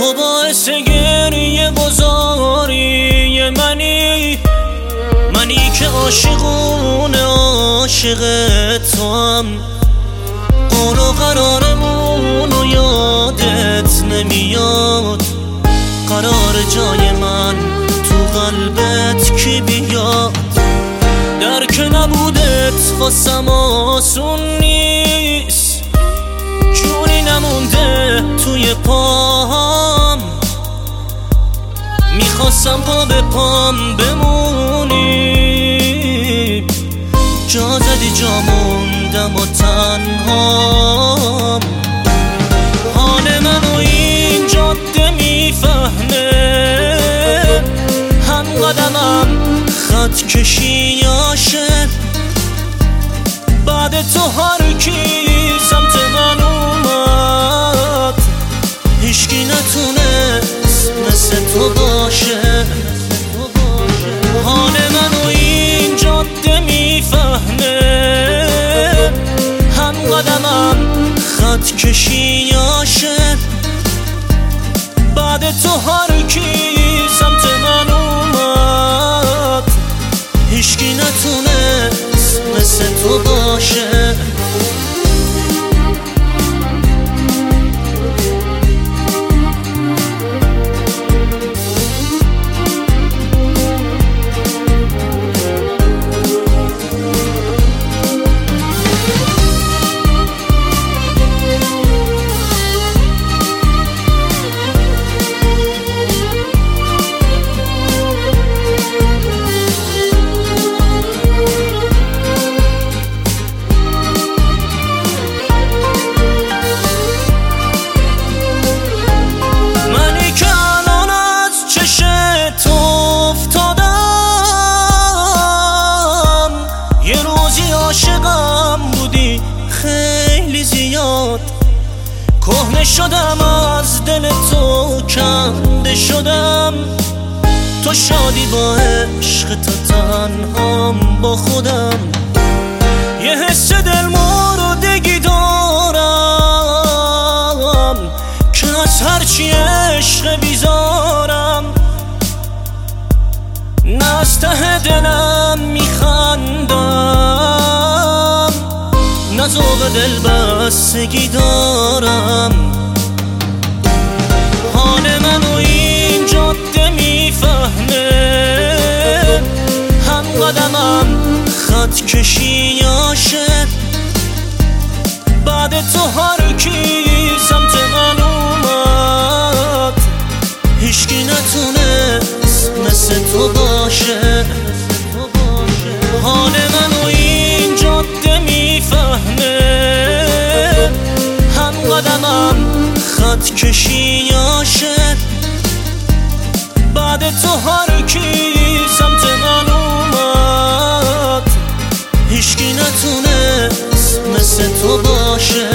تو باعث گریه گذاری منی که عاشقونه عاشق توام. قول و قرارمونو یادت نمیاد، قرار جای من تو قلبت کی بیاد؟ درک نبودت واسم آسون نیست، جونی نمونده توی پام. میخواستم پا به پام بمونی، جا زدی جا موندم و تنهام. حال منو این جاده میفهمه، هم قدمم خط کشیاشه. بعد تو هر کی سمت من اومد، هیچکی نتونست مثل تو باشه. حال منو این جاده میفهمه، هم قدمم خط کشیاشه. بعد تو هر کی سمت من اومد، هیچکی نتونست مثل تو باشه. عاشقم بودی خیلی زیاد، کهنه شدم از دل تو، کنده شدم. تو شادی با عشق، تو تنهام با خودم. یه حس دل موردگی دارم که از هرچی عشق بیزارم. نه از ته دلم میخندم، نه ذوق دل بستگی دارم. حال منو این جاده میفهمه، هم قدمم خط کشیاشه. بعد تو هر کی سمت من اومد، هیچکی نتونست مثل تو باشه. حال منو این جاده میفهمه، هم قدمم خط کشیاشه. بعد تو هر کی سمت من اومد، هیچکی نتونست مثل تو باشه.